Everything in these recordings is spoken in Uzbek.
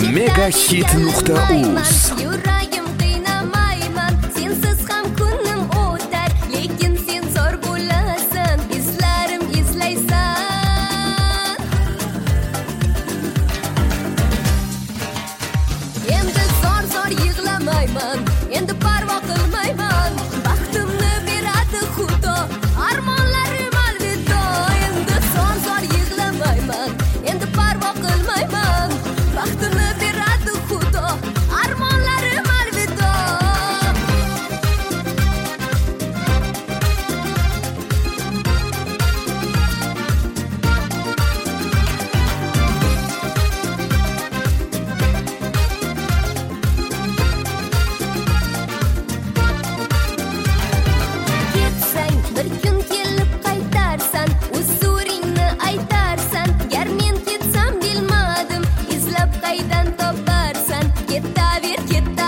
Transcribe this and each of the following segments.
Megahit.uz. Yuragim qiynamayman, sensiz ham kunim o'tar, lekin sen zor bo'lasan, izlarim izlaysan. Endi zor yig'lamayman, endi parvo qilmayman, baxtimni beradi Xudo, armonlarim alvido. Endi zor yig'lamayman, endi parvo qilmayman, baxtimni beradi Xudo, armonlarim alvido. Ketsang bir kun kelib qaytarsan, uzuringni aytarsan, gar men ketsam bilmadim, izlab qaydan toparsan, ketaver.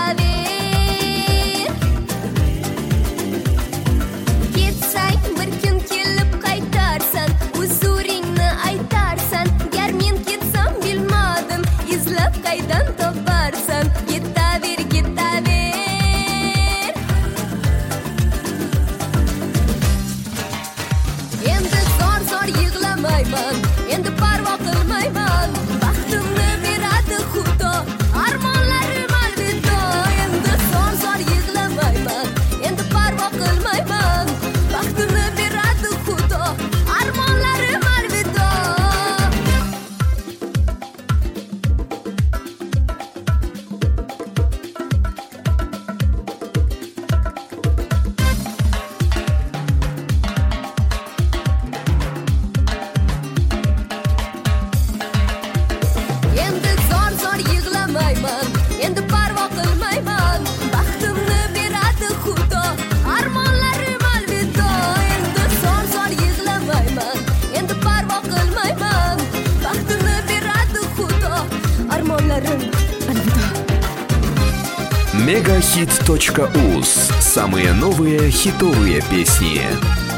Ketsang bir kun kelib qaytarsan, uzuringni aytarsan, gar men ketsam bilmadim, izlab qaydan toparsan, ketaver. Endi zor yig'lamayman, endi parvo qilmayman, baxtimni beradi Xudo, armonlarim alvido. Endi zor yig'lamayman, endi parvo qilmayman, baxtimni beradi Xudo, armonlarim alvido. Endi zor yig'lamayman, endi parvo qilmayman, baxtimni beradi Xudo, armonlarim alvido. Endi zor yig'lamayman, endi parvo qilmayman, baxtimni beradi Xudo, armonlarim alvido. Megahit.uz. Самые новые хитовые песни.